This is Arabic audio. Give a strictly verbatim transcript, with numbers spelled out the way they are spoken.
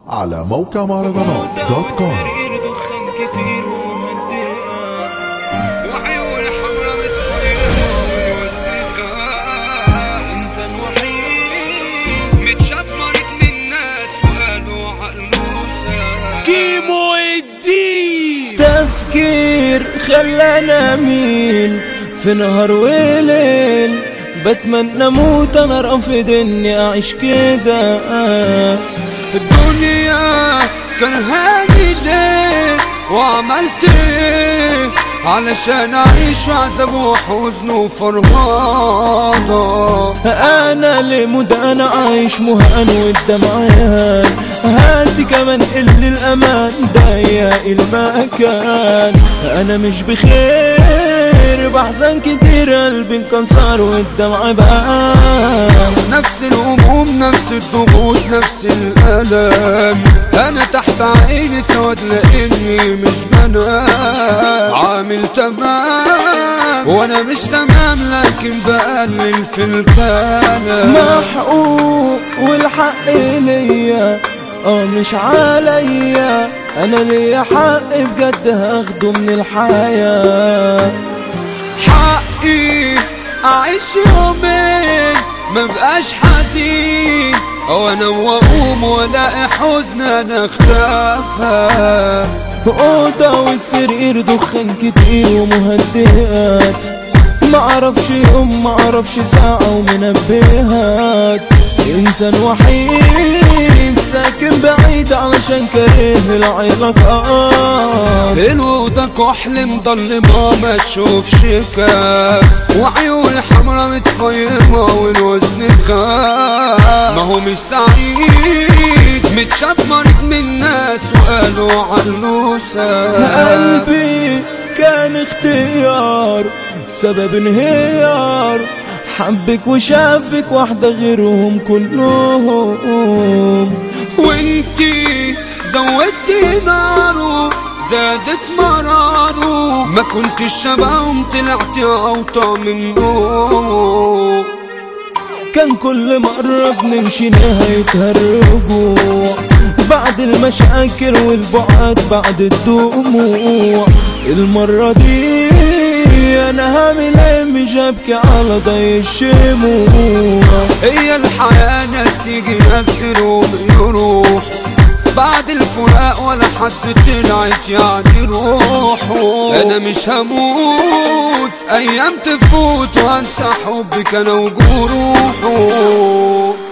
على موقع مهرجانات دوت كوم. كيمو الدين تفكير خلانا اميل في نهار وليل، بتمنى موت انا رافض اني اعيش كده. الدنيا كان هاني ليه وعملت ايه علشان اعيش عذاب وحزن وفرهاضة؟ انا لمود انا عايش مهان والدمعان، هاتي كمان اللي الامان ضيق المكان. انا مش بخير بحزن كتير، قلبي انكسر والدمع بقى. نفس الهموم نفس الضغوط نفس الالم، انا تحت عيني سواد لاني مش بنام. عامل تمام وانا مش تمام لكن بقلل في الكلام. محقوق والحق ليا اه مش عليا، انا ليا حق بجد هاخده من الحياة. حقي اعيش يومين مبقاش حزين، وانا واقوم والاقي حزن انا اختفى. اوضة والسرير دخان كتير ومهدئات، معرفش يوم معرفش ساعة ومنبهات. انسان وحيد ساكن بعيد علشان كاره العلاقات. الأوضة كحل مضلمة ما تشوفش كاف، وعيون حمرا متفيمة والوزن خاف. ما هو مش سعيد متشاف مريض من الناس وقالوا عنه ساف. قلبي كان اختيار سبب انهيار، حبك وشافك واحدة غيرهم كلهم. وانتي زودتي ناره زادت مراره، ما كنتش شبههم طلعتي اوطى منه. كان كل مرة بنمشي نهايتها الرجوع، بعد المشاكل والبعد بعد الدموع. المرة دي انا هعمل ايه مش هبكي على ضي الشموع. هي الحياة ناس تيجي ناس يروح يروح، بعد الفراق ولا حد طلعت يعني روحه. انا مش هموت ايام تفوت وانسى حبك انا وجروحه.